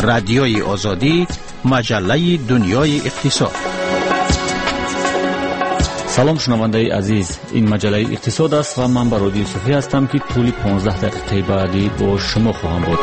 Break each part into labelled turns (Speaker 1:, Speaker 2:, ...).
Speaker 1: رادیوی آزادی، مجله دنیای اقتصاد.
Speaker 2: سلام شنوندگان عزیز، این مجله اقتصاد است و من برادر یوسفی هستم که طول 15 دقیقه بعدی با شما خواهم بود.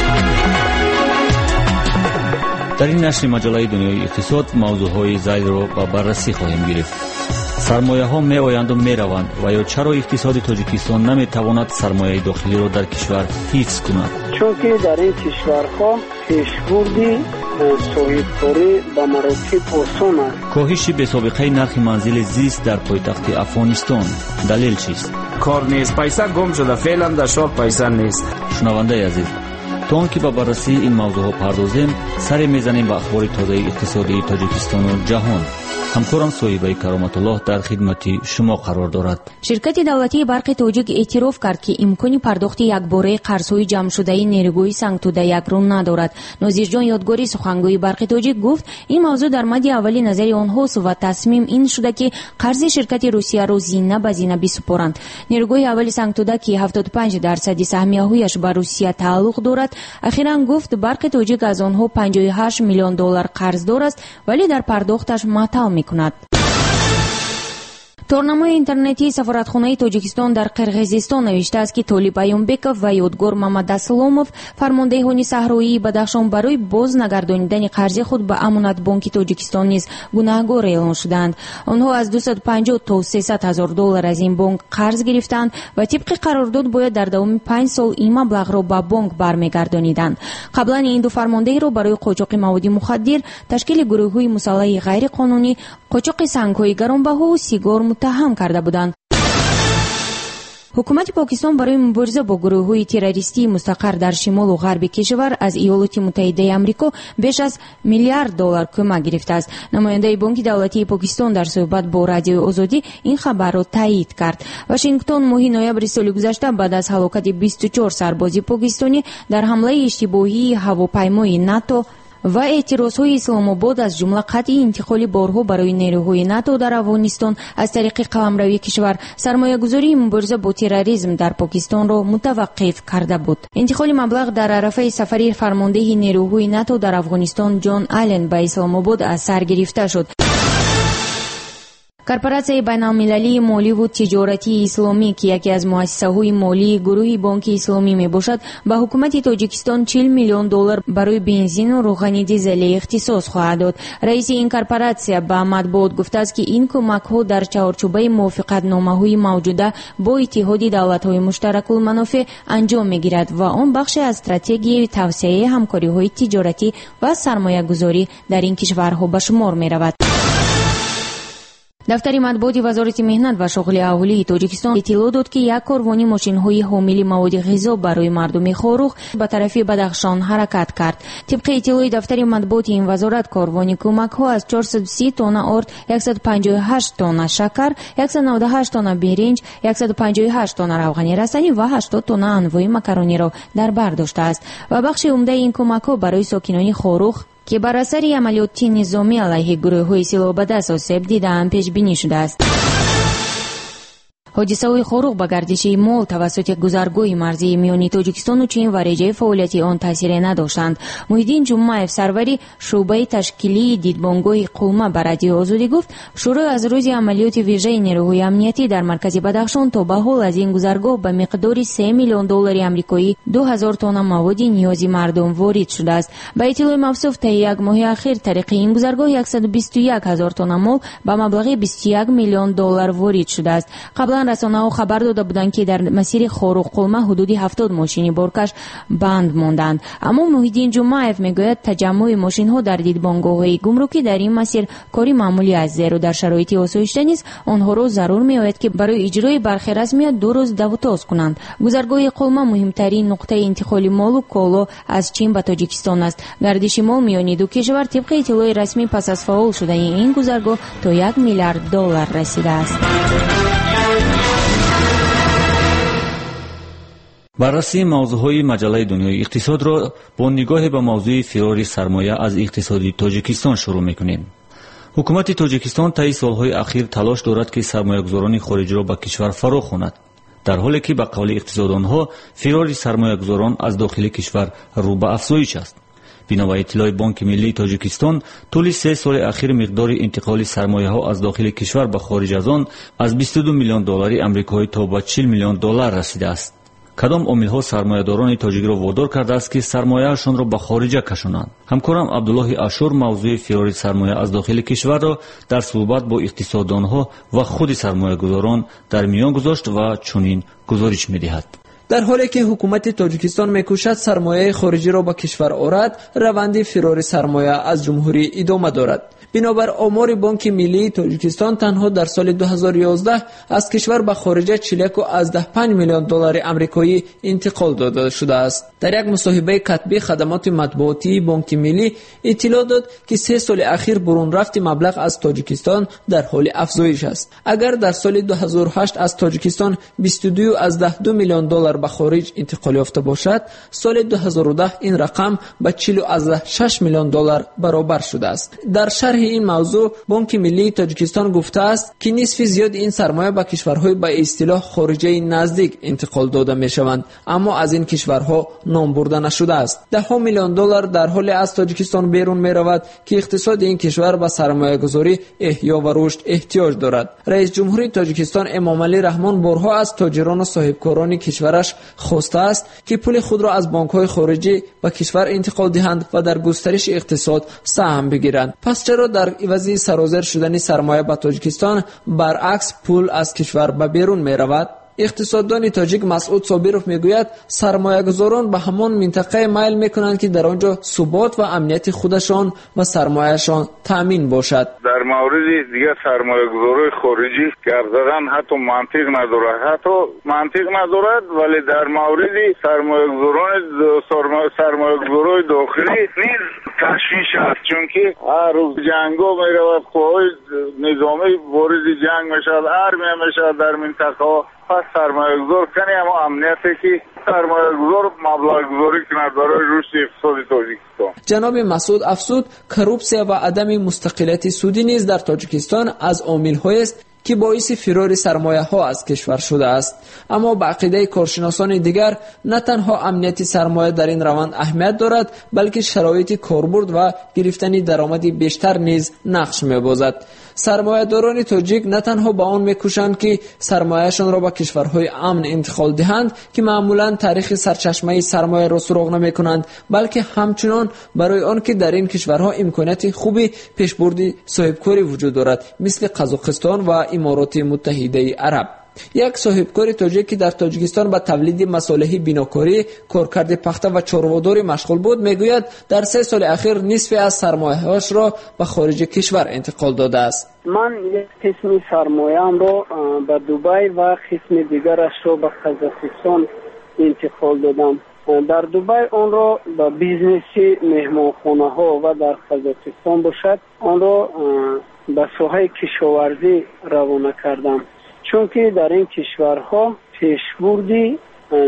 Speaker 2: در این نشر مجله دنیای اقتصاد موضوعهای زیاد را به بررسی خواهیم گرفت. سرمایه ها می آیند و می روند و یا چرا اقتصاد تاجیکستان نمی تواند سرمایه داخلی را در کشور حفظ کند؟
Speaker 3: چون که در این کشورها پیشبرد صاحبکاری به مراتب آسان است.
Speaker 2: کاهش بی‌سابقه نرخ منزل زیست در پایتخت افغانستان، دلیل چیست؟
Speaker 4: کار نیست، پیسه گم شده، فعلا در شاپ پیسه نیست.
Speaker 2: شنونده عزیز، تا آنکه به بررسی این موضوع پردازیم، سر میزنیم به اخبار تازه اقتصادی تاجیکستان و جهان. همکارم صاحبه کرامت الله در خدمت شما قرار دارد.
Speaker 5: شرکت دولتی برق تاجیک اعتراف کرد که امکان پرداخت یکباره قرض‌های جمع شده نیروگوی سنگتوده یک رو ندارد. نازیرجان یادگاری سخنگوی برق تاجیک گفت این موضوع در مد اول نظر آنهاست و تصمیم این شده که قرض شرکت روسیه را زینه به زینه بسپارند. نیروگوی اول سنگتوده که 75% سهمیه‌هایش به روسیه تعلق دارد، اخیراً گفت برق تاجیک از آنها 58 میلیون دلار قرض دارد ولی در پرداختش معطل می‌کند. تورنمای اینترنتی سفارتخانه تاجیکستان در قرقیزستان نوشته است که طالب ایومبکов و یادگار محمد اسلامов فرماندهان صحرایی بدخشان برای باز نگردانیدن قرض خود به امانت بانک تاجیکستان نیز گناهکار اعلام شدند. آنها از 250 تا 300 هزار دلار از این بانک قرض گرفتند و طبق قرارداد باید در دوام 5 سال این مبلغ را به بانک برمیگردانیدند. قبلا این دو فرمانده را برای قاچاق مواد مخدر، تشکیل گروه‌های مسلح غیر قانونی، قاچاق سنگ‌های گرانبها و سیگار متهم کرده بودند. حکومت پاکستان برای مبارزه با گروه‌های تروریستی مستقر در شمال و غرب کشور از ایالات متحده آمریکا بیش از میلیارد دلار کمک گرفته است. نماینده بانک دولتی پاکستان در صحبت با رادیو آزادی این خبر را تایید کرد. واشنگتن ماه نوامبر سال گذشته بعد از هلاکت 24 سرباز پاکستانی در حمله اشتباهی هواپیمای ناتو و اعتراضهای اسلام آباد از جمله قطع انتقال بارها برای نیروهای ناتو در افغانستان از طریق قلمروی کشور سرمایه‌گذاری مبارزه با تروریسم در پاکستان را متوقف کرده بود. انتقال مبلغ در عرفه سفری فرمانده نیروهای ناتو در افغانستان جان آلن به اسلام آباد از سر گرفته شد. корпорация بین‌المللی مالی و تجارتی اسلامی که یکی از مؤسسه‌های مالی گروه بانک اسلامی میباشد، به حکومت تاجیکستان 40 میلیون دلار برای بنزین و روغن دیزل اختصاص خواهد داد. رئیس این корпорация به مطبوعات گفته است که این کمک‌ها در چارچوب موافقتنامه‌های موجوده با اتحاد دولت‌های مشترک المنافع انجام می‌گیرد و آن بخشی از استراتژی توسعه همکاری‌های تجارتی و سرمایه‌گذاری در این کشورها به شمار می‌رود. دفتر مطبوعات وزارت مهنت و شغل اهالی تاجیکستان اطلاع داد که یک کاروانی ماشین‌های حامل مواد غذا برای مردم خاروخ به طرف بدخشان حرکت کرد. طبق اطلاع دفتر مطبوعات این وزارت، کاروانی کمک‌ها از 430 تن آرد، 158 تن شکر، 198 تن برنج، 158 تن روغن رستنی و 80 تن انواع مکرونی را در بر داشته است و بخش عمده این کمک‌ها برای ساکنان خاروخ که بر اثر عملیات نظامی علیه گروه‌های سلاح به دست آسیب دیده‌اند پیش بینی شده است. حادثه‌های خاروخ به گردش مال توسط گذرگاه مرزی میانی تاجیکستان و چین و رژه فعالیت آن تاثیر نداشتند. محیدین جمعه‌اف سروری شعبه تشکیلی دیدبانگاه قومه به رادیو آزادی گفت شروع از روز عملیات ویژه نیروهای امنیتی در مرکز بدخشان تا به حال از این گذرگاه به مقدار 3 میلیون دلار آمریکایی 2000 تن مواد نیازی مردم وارد شده است. به اطلاع موصوف تا یک ماه اخیر طریق این گذرگاه 121 هزار تن مال به مبلغ 21 میلیون دلار وارد شده است. قبلا رسانه‌ها خبر داده بودند که در مسیر خاروخ قلمه حدود 70 ماشین بارکش بند ماندند. اما محیدین جمعه‌اف میگوید تجمع ماشین‌ها در دیدبانگاه‌های گمرکی در این مسیر کاری معمولی است، زیرا در شرایط آسایشته نیست آنها را ضرور می‌آید که برای اجرای برخی رسمیات 2 روز دوتاز کنند. گذرگاه قلمه مهمترین نقطه انتقال مال و کالا از چین به تاجیکستان است. گردش مال میانی دو کشور طبق اطلاع رسمی پس از فعال شدن این گذرگاه تا 1 میلیارد دلار رسیده است.
Speaker 2: بررسی موضوعهای مجله دنیای اقتصاد را با نگاه به موضوع فرار سرمایه از اقتصاد تاجیکستان شروع می‌کنیم. حکومت تاجیکستان طی سالهای اخیر تلاش دارد که سرمایه‌گذاران خارجی را به کشور فرا خواند، در حالی که به قول اقتصاددانها فرار سرمایه‌گذاران از داخل کشور رو به افزایش است. بنا به اطلاع بانک ملی تاجیکستان، طول 3 سال اخیر مقدار انتقال سرمایه‌ها از داخل کشور به خارج از آن از 22 میلیون دلار آمریکایی تا به 40 میلیون دلار رسیده است. کدام عامل‌ها سرمایه‌داران تاجیک را وادار کرده است که سرمایه‌شان را به خارج کشانند؟ همکارم عبدالله اشور موضوع فرار سرمایه از داخل کشور را در صحبت با اقتصاددانها و خود سرمایه‌گذاران در میان گذاشت و چنین گزارش می‌دهد.
Speaker 6: در حالی که حکومت تاجیکستان میکوشد سرمایه خارجی را به کشور آورد، روند فرار سرمایه از جمهوری ادامه دارد. بنابر آمار بانک ملی تاجیکستان، تنها در سال 2011 از کشور به خارج 41.5 میلیون دلار آمریکایی انتقال داده شده است. در یک مصاحبه کتبی خدمات مطبوعاتی بانک ملی اطلاع داد که 3 سال اخیر برون رفت مبلغ از تاجیکستان در حال افزایش است. اگر در سال 2008 از تاجیکستان 22.2 میلیون دلار به خارج انتقال یافته باشد، سال 2010 این رقم به 40.6 میلیون دلار برابر شده است. در شرح این موضوع بانک ملی تاجیکستان گفته است که نصف زیاد این سرمایه به کشورهای به اصطلاح خارجی نزدیک انتقال داده می شوند، اما از این کشورها نام برده نشده است. 10 میلیون دلار در حال از تاجیکستان بیرون می رود که اقتصاد این کشور به سرمایه گذاری، احیا و رشد احتیاج دارد. رئیس جمهوری تاجیکستان امامعلی رحمان بارها از تاجران و صاحبکاران کشورش خواسته است که پول خود را از بانک‌های خارجی به کشور انتقال دهند و در گسترش اقتصاد سهم بگیرند. پس چرا در عوض سرازیر شدن سرمایه به تاجیکستان برعکس پول از کشور به بیرون می رود؟ اقتصاددان تاجیک مسعود صابروف میگوید سرمایه‌گذاران به همان منطقه میل میکنند که در آنجا ثبات و امنیت خودشان و سرمایه‌شان تامین باشد.
Speaker 7: در مورد دیگر سرمایه‌گذاران خارجی گپ زدن حتی منطق ندارد، ولی در مورد سرمایه‌گذاران داخلی نیز تشویش است، چون که هر روز جنگا میرود، قوای نظامی وارد جنگ میشد، ارمی میشد در منطقه. پس سرمایه‌گذار کنی اما امنیتی که سرمایه‌گذار مبلغ گذاری کنند برای رشد اقتصادی تاجیکستان.
Speaker 6: جناب مسعود افزود کروپسیا و عدم مستقلیت سودی نیز در تاجیکستان از عامل‌هایی است که باعث فرار سرمایه‌ها از کشور شده است. اما به عقیده کارشناسان دیگر نه تنها امنیت سرمایه در این روند اهمیت دارد، بلکه شرایط کاربرد و گرفتن درآمدی بیشتر نیز نقش می‌بازد. سرمایه‌داران تاجیک نه تنها با آن می‌کوشند که سرمایه‌شان را به کشورهای امن انتقال دهند که معمولاً تاریخ سرچشمه سرمایه را سراغ نمی‌کنند، بلکه همچنان برای آن که در این کشورها امکانات خوبی پیشبردی صاحبکاری وجود دارد، مثل قزاقستان و امارات متحده عرب. یک صاحبکار تاجیک که در تاجیکستان به تولید مصالح بیناکاری، کارکرد پخته و چاره‌داری مشغول بود میگوید در 3 سال اخیر نصف از سرمایه‌هاش را به خارج کشور انتقال داده است.
Speaker 3: من یک قسم سرمایه‌ام را به دبی و قسم دیگرش را به قزاقستان انتقال دادم. در دبی آن را به بیزنسی مهمانخانه‌ها و در قزاقستان باشد آن را به ساحه کشاورزی روانه کردم، چون که در این کشورها پیشبردی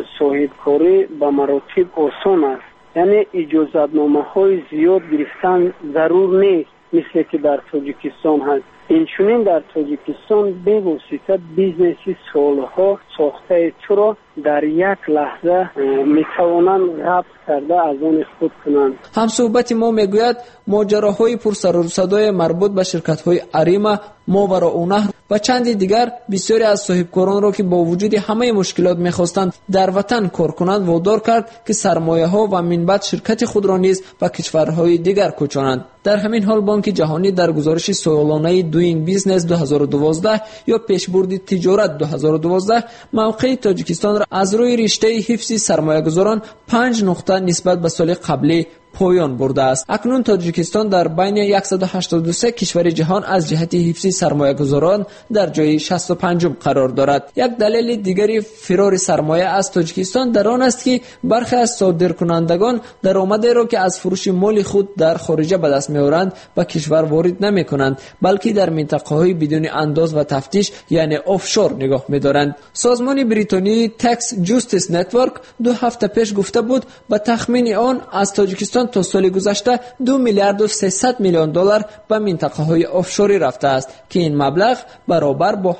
Speaker 3: صاحبکاری به مراتب آسان است، یعنی اجازتنامه‌های زیاد گرفتن ضرور نیست مثل که در تاجیکستان هست. اینچنین در تاجیکستان به واسطه بیزنسی سالها ساخته تو را در یک لحظه میتوانند ضبط کرده از آن خود کنند.
Speaker 6: هم صحبت ما میگوید ماجراهای پرسر و صدای مربوط به شرکت‌های اریما، ماوراءالنهر و چندی دیگر بسیاری از صاحبکاران را که با وجود همه مشکلات میخواستند در وطن کار کنند وادار کرد که سرمایه‌ها و منبع شرکت خود را نیز به کشورهای دیگر کوچانند. در همین حال بانک جهانی در گزارش سالانه دوینگ بیزنس 2012 یا پیشبرد تجارت 2012 موقع تاجیکستان را از روی رشته حفظ سرمایه‌گذاران 5 نقطه نسبت به سال قبلی پایان برده است. اکنون تاجیکستان در بین 183 کشور جهان از جهت حفظ سرمایه‌گذاران در جای 65 قرار دارد. یک دلیل دیگری فرار سرمایه از تاجیکستان در آن است که برخی از صادرکنندگان درآمدی را که از فروش مال خود در خارج به دست می‌آورند به کشور وارد نمی‌کنند، بلکه در منطقه‌های بدون انداز و تفتیش یعنی آفشور نگاه می‌دارند. سازمان بریتانیایی تکس جوستیس نتورک 2 هفته پیش گفته بود به تخمین آن از تاجیکستان تاجیکستان تا سال گذشته 2 میلیارد و 300 میلیون دلار به منطقه‌های آفشوری رفته است که این مبلغ برابر با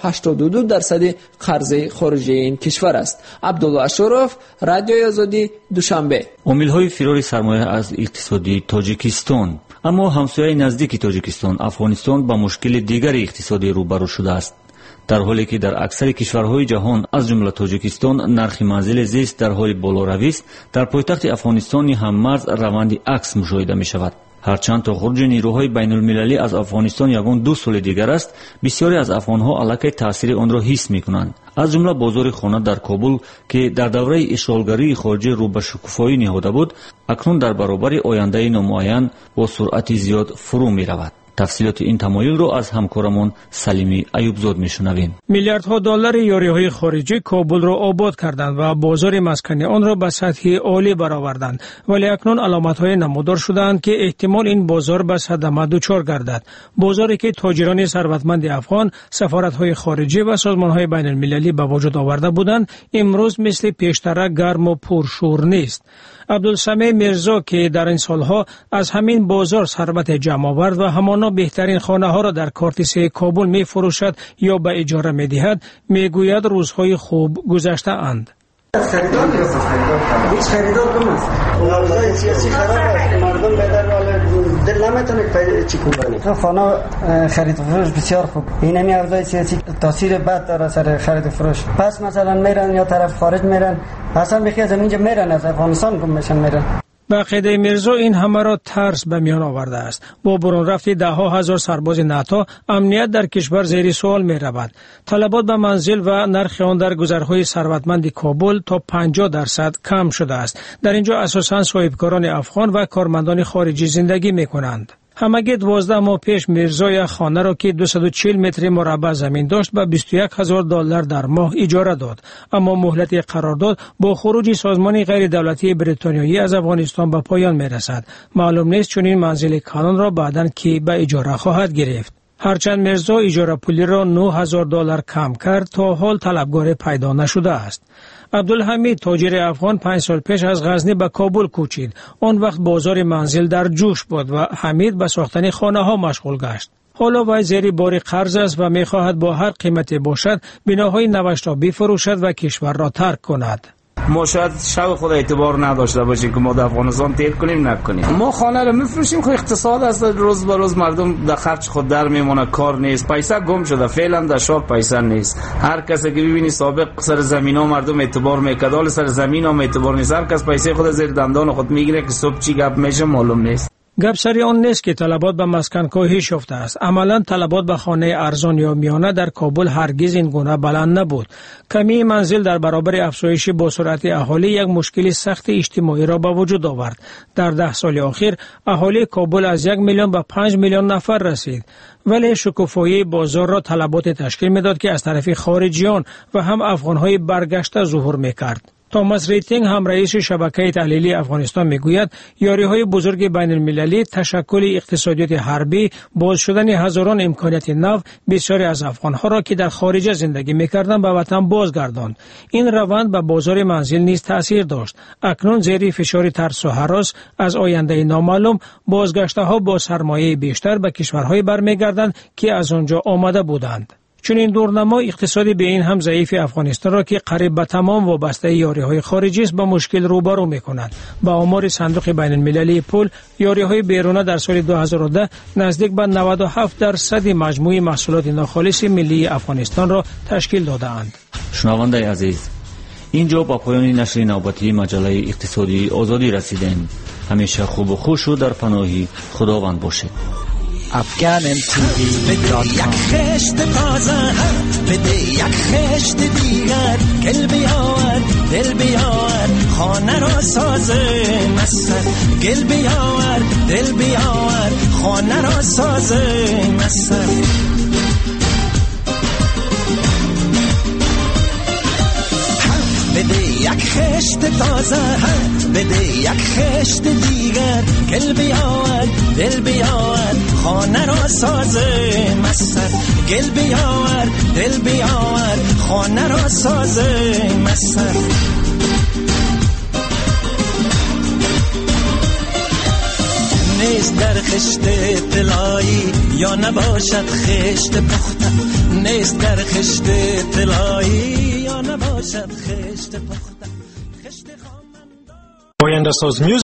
Speaker 6: 82% قرض خارجی این کشور است. عبدالله اشرف، رادیوی آزادی، دوشنبه.
Speaker 2: عامل‌های فرار سرمایه از اقتصادی تاجیکستان. اما همسایه نزدیک تاجیکستان افغانستان با مشکل دیگر اقتصادی روبرو شده است. در حالی که در اکثر کشورهای جهان از جمله تاجیکستان نرخ منزل زیست در حال بالاروی است، در پایتخت افغانستان هم‌مرز روند عکس مشاهده می‌شود. هرچند تا خروج نیروهای بین المللی از افغانستان یگان 2 سال دیگر است، بسیاری از افغانها علاقه تاثیر آن را حس می‌کنند. از جمله بازار خانه در کابل که در دوره اشغالگری خارجی رو به شکوفایی نهاده بود، اکنون در برابر آینده نامعین با سرعت زیاد فرو می‌رود. تفصیلات این تمایل رو از همکارمون سلیمی ایوبزاد میشنویم.
Speaker 8: میلیاردها دلار یاریهای خارجی کابل را آباد کردند و بازار مسکنی آن را به سطح عالی برآوردند، ولی اکنون علامت‌های نمودار شدند که احتمال این بازار به صدمه دچار گردد. بازاری که تاجران ثروتمند افغان سفارت‌های خارجی و سازمان‌های بین‌المللی به وجود آورده بودند، امروز مثل پیشتر گرم و پرشور نیست. عبدالسمیع میرزا که در این سالها از همین بازار ثروت جمع آورد و همانا بهترین خانه ها را در کارتیسی کابل می فروشد یا به اجاره می دهد، می گوید روزهای خوب گذشته اند.
Speaker 9: خریدار نیست، هیچ خریدار نیست. اوضاع سیاسی خراب است، مردم بدر دل نمیتونه چی کنه. خانه خرید و فروش بسیار خوب. این اوضاع سیاسی تاثیر بد داره سر خرید و فروش. پس مثلا میرن یا طرف خارج میرن، اصلا بخی از اینجا میرن، از افغانستان گم میشن میرن.
Speaker 8: به عقیده میرزا این همه را ترس به میان آورده است. با برون رفت ده ها هزار سرباز ناتو امنیت در کشور زیر سوال می رود. طلبات به منزل و نرخ آن در گذرهای ثروتمند کابل تا 50% کم شده است. در اینجا اساساً صاحبکاران افغان و کارمندان خارجی زندگی می کنند. همگی 12 ماه پیش میرزا یک خانه را که 240 متر مربع زمین داشت به 21,000 دلار در ماه اجاره داد، اما مهلت قرارداد با خروج سازمان غیر دولتی بریتانیایی از افغانستان به پایان می رسد. معلوم نیست چون این منزل کلان را بعداً کی به اجاره خواهد گرفت. هرچند میرزا اجاره پولی را 9,000 دلار کم کرد، تا حال طلبگار پیدا نشده است. عبدالحمید تاجر افغان 5 سال پیش از غزنی به کابل کوچید. آن وقت بازار منزل در جوش بود و حمید به ساختن خانه ها مشغول گشت. حالا وی زیر بار قرض است و می خواهد با هر قیمتی باشد بناهای نوش را بفروشد و کشور را ترک کند.
Speaker 4: ما شاید شب خود اعتبار نداشته باشیم که ما در افغانستان تیر کنیم نکنیم. ما خانه رو میفروشیم، خب اقتصاد است، روز به روز مردم در خرج خود در میمونه، کار نیست، پیسه گم شده، فعلا در شاب پیسه نیست. هر کسی که ببینی سابق سر زمینا مردم اعتبار میکرد، حالا سر زمینا اعتبار نیست. هر کس پیسه خود زیر دندان خود میگیره که صبح چی گپ میشه معلوم نیست.
Speaker 8: گپ سری آن نیست که طلبات به مسکن کاهش یافته است. عملا طلبات به خانه ارزان یا میانه در کابل هرگز این گونه بلند نبود. کمی منزل در برابر افزایش با سرعت اهالی یک مشکل سخت اجتماعی را به وجود آورد. در 10 سال اخیر اهالی کابل از 1 میلیون به 5 میلیون نفر رسید. ولی شکوفایی بازار را طلبات تشکیل میداد که از طرف خارجیان و هم افغانهای برگشته ظهور میکرد. توماس ریتینگ هم رئیس شبکه تحلیلی افغانستان میگوید یاریهای بزرگ بین المللی، تشکل اقتصادیات حربی، باز شدن هزاران امکانات نو بسیاری از افغانها را که در خارج زندگی میکردند به وطن بازگرداند. این روند به بازار منزل نیز تاثیر داشت. اکنون زیر فشار ترس و هراس از آینده نامعلوم، بازگشته ها با سرمایه بیشتر به کشورهای برمیگردند که از آنجا آمده بودند. چون این دورنما اقتصادی به این هم ضعیف افغانستان را که قریب به تمام وابسته یاریهای خارجی است با مشکل روبرو می‌کند. با آمار صندوق بین المللی پول، یاریهای بیرونه در سال 2010 نزدیک به 97% مجموع محصولات ناخالص ملی افغانستان را تشکیل داده‌اند.
Speaker 2: شنونده عزیز، اینجا با پایان نشر نوبتی مجله اقتصادی آزادی رسیدیم. همیشه خوب و خوش و در پناه خداوند باشید.
Speaker 10: afghanmtv.com یک خشت تازه بده، یک خشت دیگر، گل بیاور دل بیاور خانه را سازه مستر، گل بیاور دل بیاور خانه را سازه مستر. بده یک خشت تازه بده، یک خشت دیگر، گل بیاور دل بیاور خانه را سازه مستر، گل بیاور دل بیاور خانه را سازه مستر. نیست در خشت طلایی یا نباشد خشت پخته نیست در خشت طلایی یا نباشد خشت پخته.